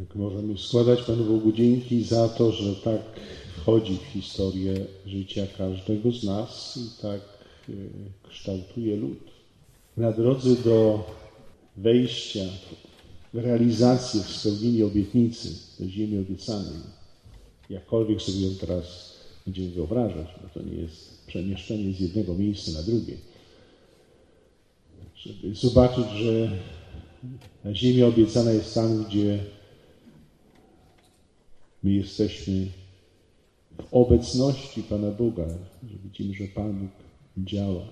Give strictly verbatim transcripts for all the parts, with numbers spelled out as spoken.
Tak możemy składać Panu Bogu dzięki za to, że tak wchodzi w historię życia każdego z nas i tak kształtuje lud. Na drodze do wejścia w realizację, w spełnienie obietnicy do ziemi obiecanej, jakkolwiek sobie ją teraz będziemy wyobrażać, bo to nie jest przemieszczenie z jednego miejsca na drugie, żeby zobaczyć, że ziemia obiecana jest tam, gdzie my jesteśmy w obecności Pana Boga, że widzimy, że Pan Bóg działa.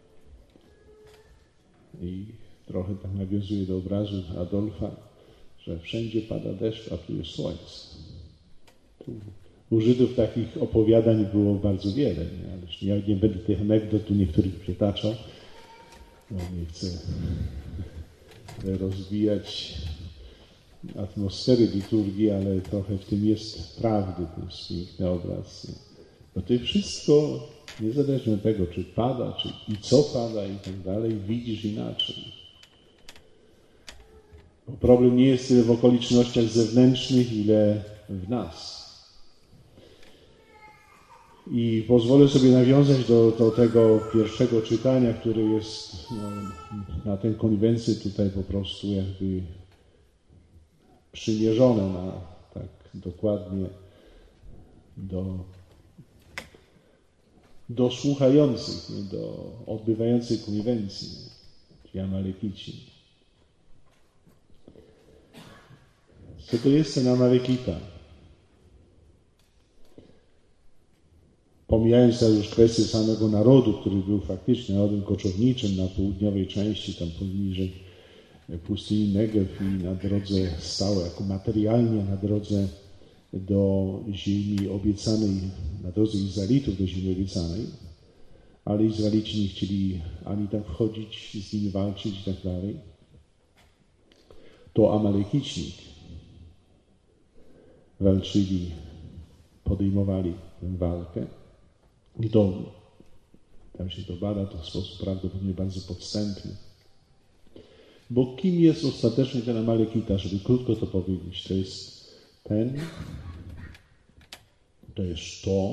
I trochę tak nawiązuje do obrazu Adolfa, że wszędzie pada deszcz, a tu jest słońce. Tu u Żydów takich opowiadań było bardzo wiele, nie? Ależ ja nie będę tych anegdot tu niektórych przytaczał, bo nie chcę rozwijać atmosfery liturgii, ale trochę w tym jest prawdy, to jest piękny obraz. Bo to wszystko, niezależnie od tego, czy pada, czy i co pada i tak dalej, widzisz inaczej. Bo problem nie jest tyle w okolicznościach zewnętrznych, ile w nas. I pozwolę sobie nawiązać do, do tego pierwszego czytania, które jest no, na tę konwencję tutaj po prostu jakby przymierzone na tak dokładnie do, do słuchających, nie, do odbywających konwencji, czyli Amalekici. Co to jest ten Amalekita? Pomijając już kwestię samego narodu, który był faktycznie narodem koczowniczym na południowej części, tam poniżej pustyni Negev i na drodze stałe, jako materialnie na drodze do ziemi obiecanej, na drodze Izraelitów do ziemi obiecanej, ale Izraelici nie chcieli ani tam wchodzić, z nimi walczyć i tak dalej. To Amalekici walczyli, podejmowali tę walkę. I to, tam się to bada, to w sposób prawdopodobnie bardzo podstępny. Bo kim jest ostatecznie ten Amalekita, żeby krótko to powiedzieć? To jest ten, to jest to,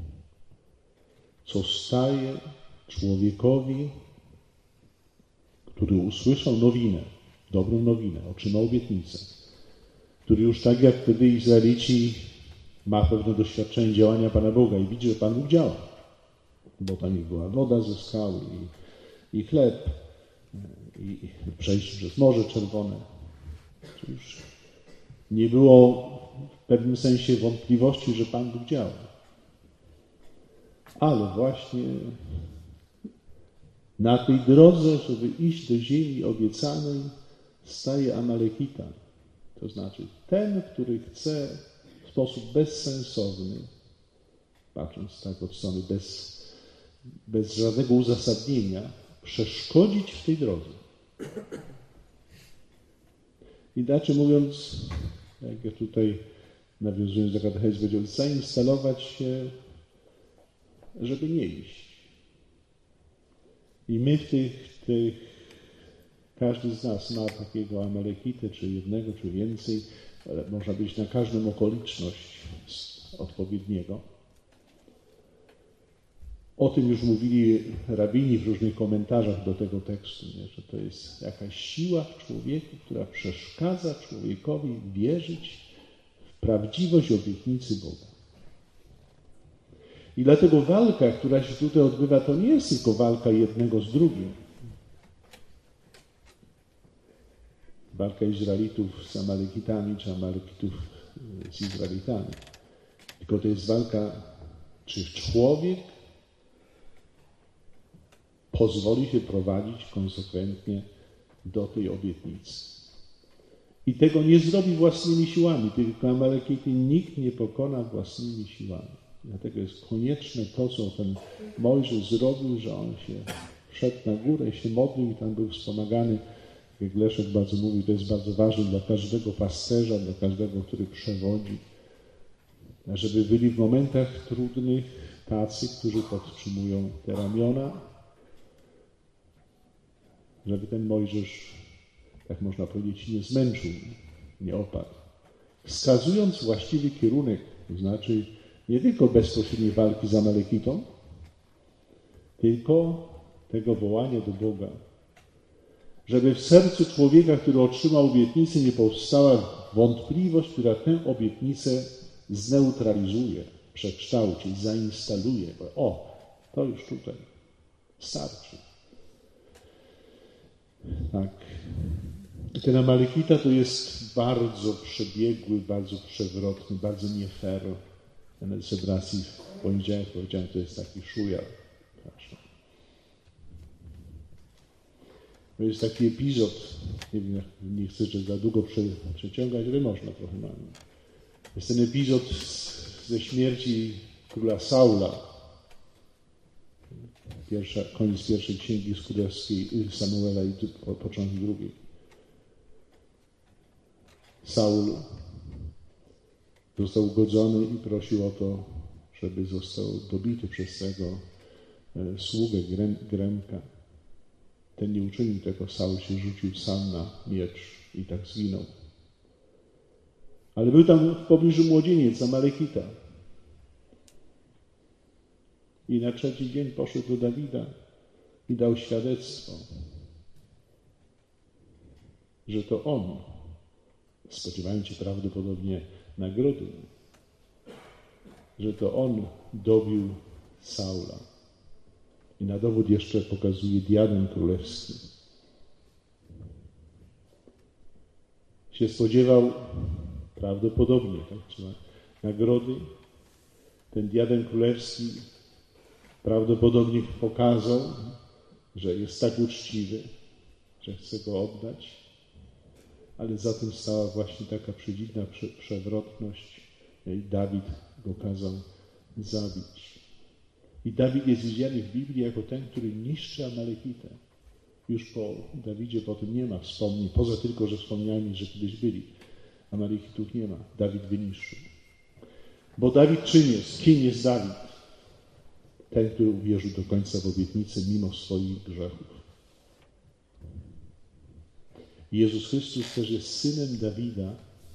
co staje człowiekowi, który usłyszał nowinę, dobrą nowinę, otrzymał obietnicę, który już tak jak wtedy Izraelici ma pewne doświadczenie działania Pana Boga i widzi, że Pan Bóg działa. Bo tam i była woda ze skał i, i chleb, i przejście przez Morze Czerwone. To już nie było w pewnym sensie wątpliwości, że Pan Bóg działa. Ale właśnie na tej drodze, żeby iść do ziemi obiecanej, staje Amalekita. To znaczy ten, który chce w sposób bezsensowny, patrząc tak od strony bez, bez żadnego uzasadnienia, przeszkodzić w tej drodze. Inaczej mówiąc, jak ja tutaj nawiązując do katechezji, powiedział, zainstalować się, żeby nie iść. I my w tych, tych, każdy z nas ma takiego Amalekitę, czy jednego, czy więcej, ale można być na każdą okoliczność odpowiedniego. O tym już mówili rabini w różnych komentarzach do tego tekstu, nie? Że to jest jakaś siła w człowieku, która przeszkadza człowiekowi wierzyć w prawdziwość obietnicy Boga. I dlatego walka, która się tutaj odbywa, to nie jest tylko walka jednego z drugim. Walka Izraelitów z Amalekitami, czy Amalekitów z Izraelitami. Tylko to jest walka, czy człowiek pozwoli się prowadzić konsekwentnie do tej obietnicy. I tego nie zrobi własnymi siłami, tylko Amalekity nikt nie pokona własnymi siłami. Dlatego jest konieczne to, co ten Mojżesz zrobił, że on się wszedł na górę, się modlił i tam był wspomagany. Jak Leszek bardzo mówi, to jest bardzo ważne dla każdego pasterza, dla każdego, który przewodzi, żeby byli w momentach trudnych tacy, którzy podtrzymują te ramiona, żeby ten Mojżesz, tak można powiedzieć, nie zmęczył, nie opadł, wskazując właściwy kierunek, to znaczy nie tylko bezpośredniej walki z Amalekitą, tylko tego wołania do Boga, żeby w sercu człowieka, który otrzymał obietnicę, nie powstała wątpliwość, która tę obietnicę zneutralizuje, przekształci, zainstaluje. O, to już tutaj starczy. Tak. I ten Amalekita to jest bardzo przebiegły, bardzo przewrotny, bardzo nie fair. Ten Sebrasi w poniedziałek powiedziałem, to jest taki szujar. To jest taki epizod, nie wiem, nie chcę że za długo prze, przeciągać, ale można trochę mamy. Jest ten epizod ze śmierci króla Saula. Pierwsza, koniec pierwszej księgi z królewskiej Samuela i początek drugiej. Saul został ugodzony i prosił o to, żeby został dobity przez swego sługę Gremka. Ten nie uczynił tego, Saul się rzucił sam na miecz i tak zginął. Ale był tam w pobliżu młodzieniec, Amalekita. I na trzeci dzień poszedł do Dawida i dał świadectwo, że to on, spodziewając się prawdopodobnie nagrody, że to on dobił Saula. I na dowód jeszcze pokazuje diadem królewski. Się spodziewał prawdopodobnie, tak, trzeba nagrody. Ten diadem królewski prawdopodobnie pokazał, że jest tak uczciwy, że chce go oddać, ale za tym stała właśnie taka przedziwna przewrotność i Dawid go kazał zabić. I Dawid jest widziany w Biblii jako ten, który niszczy Amalekitę. Już po Dawidzie potem nie ma wspomnień, poza tylko, że wspomniałem, że kiedyś byli. Amalekitów nie ma. Dawid wyniszczył. Bo Dawid czym jest? Kim jest Dawid? Ten, który uwierzył do końca w obietnicę mimo swoich grzechów. Jezus Chrystus też jest synem Dawida.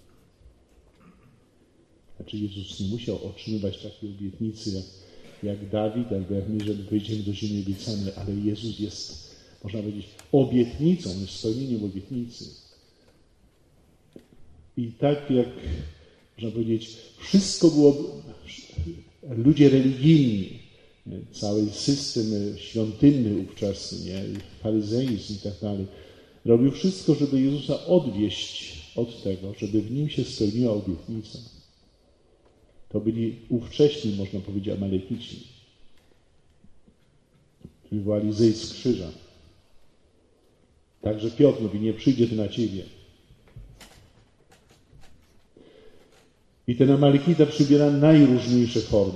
Znaczy Jezus nie musiał otrzymywać takiej obietnicy jak, jak Dawid, albo jak my, żeby wejdziemy do ziemi obiecanej, ale Jezus jest, można powiedzieć, obietnicą, jest spełnieniem obietnicy. I tak jak, można powiedzieć, wszystko było, ludzie religijni, cały system świątynny ówczesny, nie, faryzeizm i tak dalej, robił wszystko, żeby Jezusa odwieść od tego, żeby w nim się spełniła obietnica. To byli ówcześni, można powiedzieć, Amalekici, którzy wołali: zejdź z krzyża. Także Piotr mówi: nie przyjdzie to na ciebie. I ten Amalekita przybiera najróżniejsze formy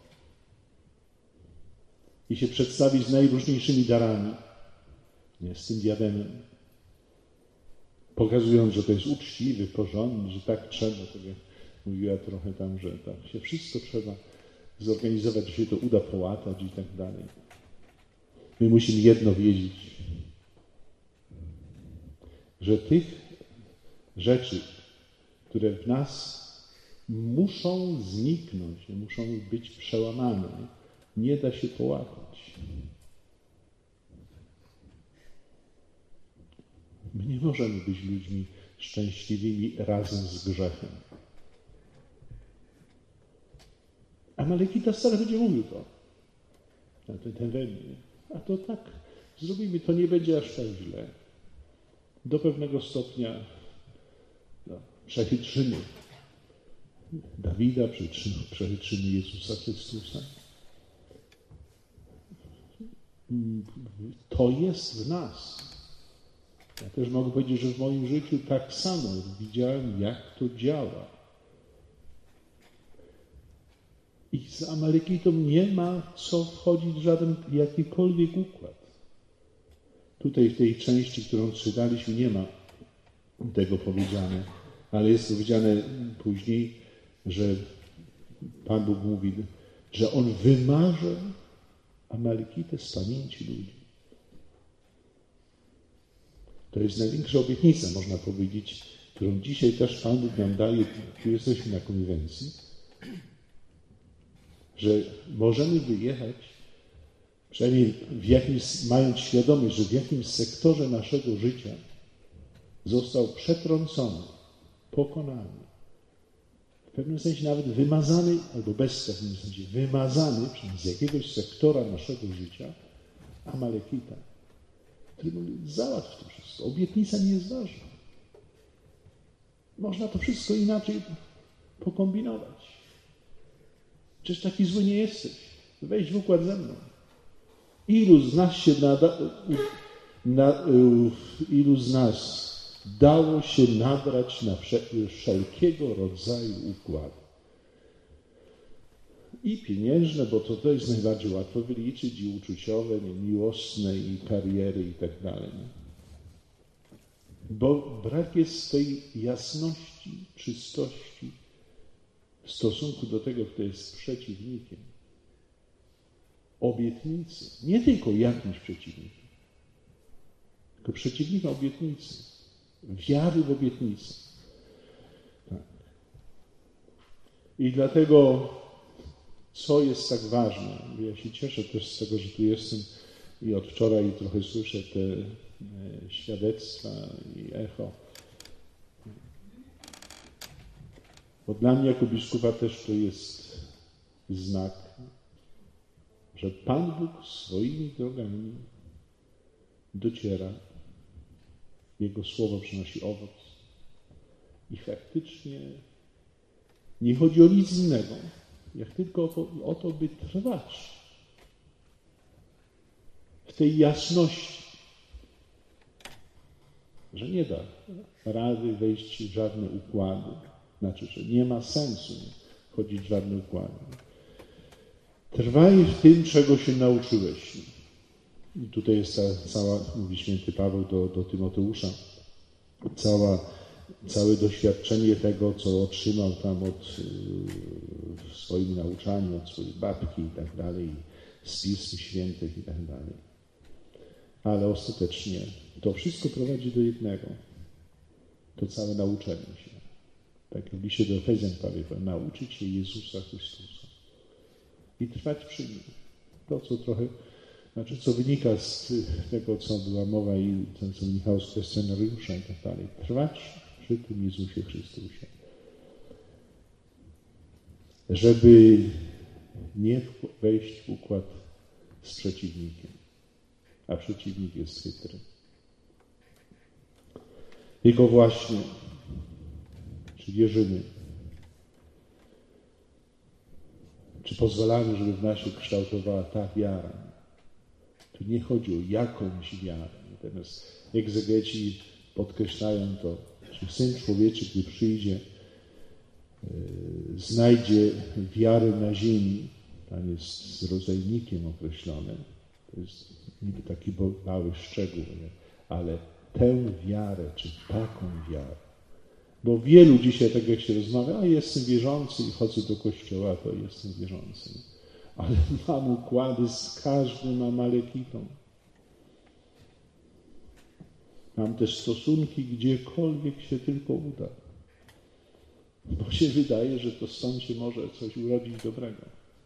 i się przedstawi z najróżniejszymi darami, nie, z tym diademem, pokazując, że to jest uczciwy, porządny, że tak trzeba, tak jak mówiła trochę tam, że tak się wszystko trzeba zorganizować, że się to uda połatać i tak dalej. My musimy jedno wiedzieć, że tych rzeczy, które w nas muszą zniknąć, muszą być przełamane, nie da się połatać. My nie możemy być ludźmi szczęśliwymi razem z grzechem. Amalekita stale będzie mówił to. A to ten we mnie. A to tak zrobimy, to nie będzie aż tak źle. Do pewnego stopnia no, przechytrzymy Dawida, przechytrzymy Jezusa Chrystusa. To jest w nas. Ja też mogę powiedzieć, że w moim życiu tak samo widziałem, jak to działa. I z Amalekitą nie ma co wchodzić w żaden jakikolwiek układ. Tutaj w tej części, którą czytaliśmy, nie ma tego powiedziane, ale jest powiedziane później, że Pan Bóg mówi, że On wymaże Amalekitę z pamięci ludzi. To jest największa obietnica, można powiedzieć, którą dzisiaj też Pan Bóg nam daje, tu jesteśmy na konwencji, że możemy wyjechać, przynajmniej w jakimś, mając świadomość, że w jakimś sektorze naszego życia został przetrącony, pokonany, w pewnym sensie nawet wymazany, albo bez w pewnym sensie wymazany z jakiegoś sektora naszego życia Amalekita, który mówi, załatw to wszystko, obietnica nie jest ważna. Można to wszystko inaczej pokombinować. Przecież taki zły nie jesteś. Wejdź w układ ze mną. Ilu z nas się nada, na, ilu z nas dało się nabrać na wszelkiego rodzaju układy. I pieniężne, bo to, to jest najbardziej łatwo wyliczyć, i uczuciowe, i miłosne, i kariery, i tak dalej. Bo brak jest tej jasności, czystości w stosunku do tego, kto jest przeciwnikiem. Obietnicy, nie tylko jakimś przeciwnikiem, tylko przeciwnika obietnicy, wiary w obietnicę. Tak. I dlatego, co jest tak ważne, ja się cieszę też z tego, że tu jestem i od wczoraj trochę słyszę te świadectwa i echo. Bo dla mnie jako biskupa też to jest znak, że Pan Bóg swoimi drogami dociera. Jego słowo przynosi owoc. I faktycznie nie chodzi o nic innego, jak tylko o to, o to by trwać w tej jasności, że nie da rady wejść w żadne układy. Znaczy, że nie ma sensu wchodzić w żadne układy. Trwaj w tym, czego się nauczyłeś. I tutaj jest ta cała, mówi święty Paweł do, do Tymoteusza, cała, całe doświadczenie tego, co otrzymał tam od, w swoim nauczaniu, od swojej babki i tak dalej, z Pism Świętych i tak dalej. Ale ostatecznie to wszystko prowadzi do jednego. To całe nauczenie się. Tak jak w liście do Efezjan Paweł powiedział, nauczyć się Jezusa Chrystusa i trwać przy Nim. To, co trochę, znaczy co wynika z tego, co była mowa i to, co wynikało z kwestionariusza i tak dalej. Trwać przy tym Jezusie Chrystusie. Żeby nie wejść w układ z przeciwnikiem. A przeciwnik jest chytry. Tylko właśnie, czy wierzymy, czy pozwalamy, żeby w nas się kształtowała ta wiara. Tu nie chodzi o jakąś wiarę. Natomiast egzegeci podkreślają to, że Syn Człowieczy, gdy przyjdzie, yy, znajdzie wiarę na ziemi. Tam jest z rodzajnikiem określone. To jest niby taki mały szczegół, nie? Ale tę wiarę, czy taką wiarę. Bo wielu dzisiaj, tak jak się rozmawia, a jestem wierzący i chodzę do kościoła, to jestem wierzący. Ale mam układy z każdym Amalekitą. Mam też stosunki gdziekolwiek się tylko uda. Bo się wydaje, że to stąd się może coś urodzić dobrego.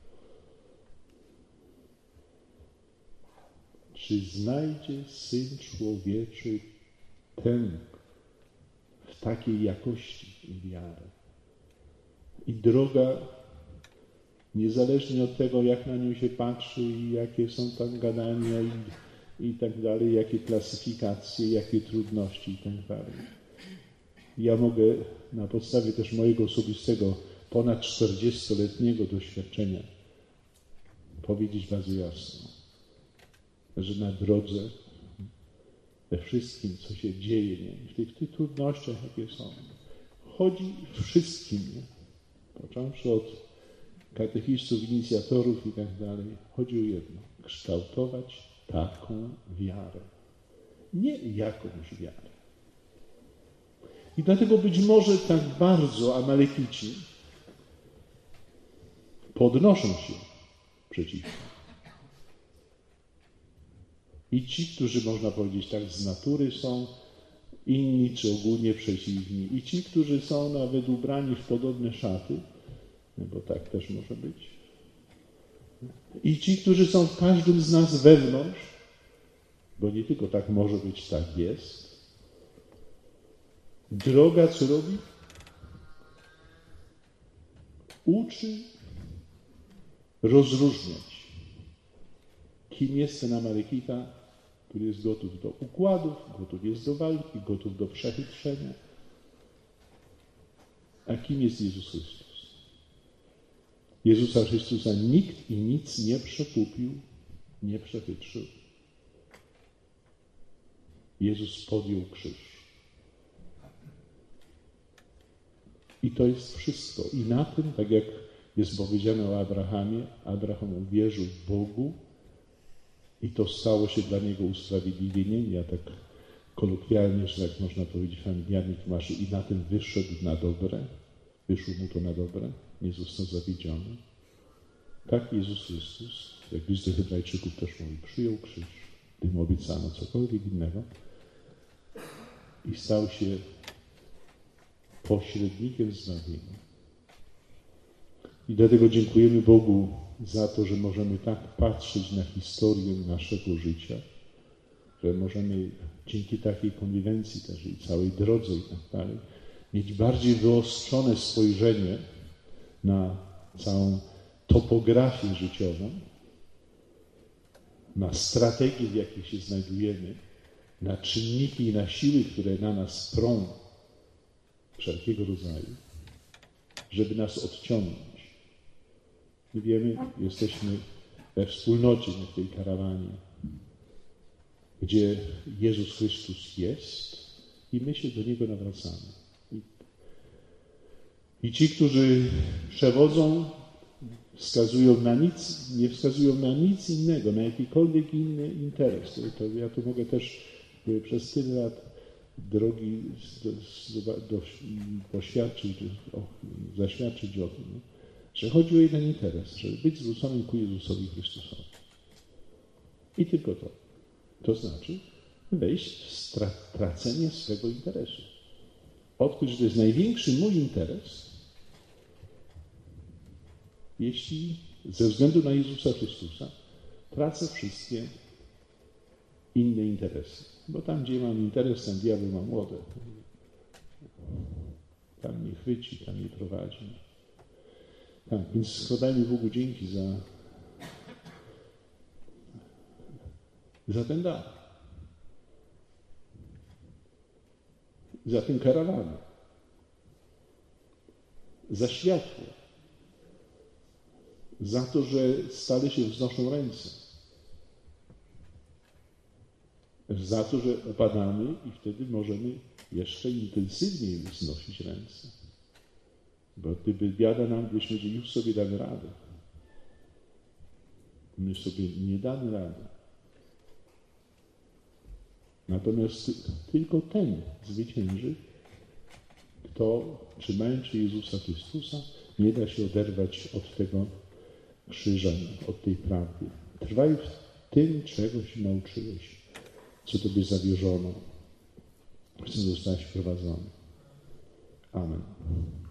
Czy znajdzie Syn Człowieczy tę w takiej jakości wiarę? I droga, niezależnie od tego, jak na nią się patrzy i jakie są tam gadania i, i tak dalej, jakie klasyfikacje, jakie trudności i tak dalej. Ja mogę na podstawie też mojego osobistego ponad czterdziestoletniego doświadczenia powiedzieć bardzo jasno, że na drodze, we wszystkim, co się dzieje, nie? W, tych, w tych trudnościach, jakie są, chodzi wszystkim, nie? Począwszy od katechistów, inicjatorów i tak dalej, chodzi o jedno, kształtować taką wiarę, nie jakąś wiarę. I dlatego być może tak bardzo Amalekici podnoszą się przeciwko. I ci, którzy, można powiedzieć tak, z natury są inni czy ogólnie przeciwni. I ci, którzy są nawet ubrani w podobne szaty, no bo tak też może być. I ci, którzy są w każdym z nas wewnątrz, bo nie tylko tak może być, tak jest. Droga co robi? Uczy rozróżniać, kim jest ten Amalekita, który jest gotów do układów, gotów jest do walki, gotów do przechytrzenia, a kim jest Jezus Chrystus. Jezusa Chrystusa nikt i nic nie przekupił, nie przechytrzył. Jezus podjął krzyż. I to jest wszystko. I na tym, tak jak jest powiedziane o Abrahamie, Abraham uwierzył Bogu i to stało się dla niego usprawiedliwieniem. Ja tak kolokwialnie, że tak można powiedzieć, familiarnie tłumaczę, i na tym wyszedł na dobre. Wyszło mu to na dobre. Nie został zawiedziony. Tak Jezus Chrystus, jak list do Hebrajczyków też mówi, przyjął krzyż, gdy mu obiecano cokolwiek innego i stał się pośrednikiem zbawienia. I dlatego dziękujemy Bogu za to, że możemy tak patrzeć na historię naszego życia, że możemy dzięki takiej konwiwencji też i całej drodze i tak dalej mieć bardziej wyostrzone spojrzenie na całą topografię życiową, na strategię, w jakiej się znajdujemy, na czynniki i na siły, które na nas prą wszelkiego rodzaju, żeby nas odciągnąć. My wiemy, jesteśmy we wspólnocie, w tej karawanie, gdzie Jezus Chrystus jest i my się do Niego nawracamy. I, i ci, którzy przewodzą, wskazują na nic, nie wskazują na nic innego, na jakikolwiek inny interes. To ja tu mogę też przez tyle lat drogi do, do, do, poświadczyć, o, zaświadczyć o tym, że chodzi o jeden interes, żeby być zwróconym ku Jezusowi Chrystusowi. I tylko to. To znaczy wejść w stracenie swego interesu. Odkryć, że to jest największy mój interes, jeśli ze względu na Jezusa Chrystusa tracę wszystkie inne interesy. Bo tam, gdzie mam interes, tam diabeł ma młode. Tam mnie chwyci, tam mnie prowadzi. Tak, więc składajmy Bogu dzięki za, za ten dar. Za tę karawanę. Za światło. Za to, że stale się wznoszą ręce. Za to, że opadamy i wtedy możemy jeszcze intensywniej wznosić ręce. Bo gdyby biada nam, gdybyśmy już sobie dali radę. My sobie nie damy rady. Natomiast tylko ten zwycięży, kto, trzymając się Jezusa Chrystusa, nie da się oderwać od tego krzyża, od tej prawdy. Trwaj w tym, czego się nauczyłeś, co tobie zawierzono, co zostałeś wprowadzony. Amen.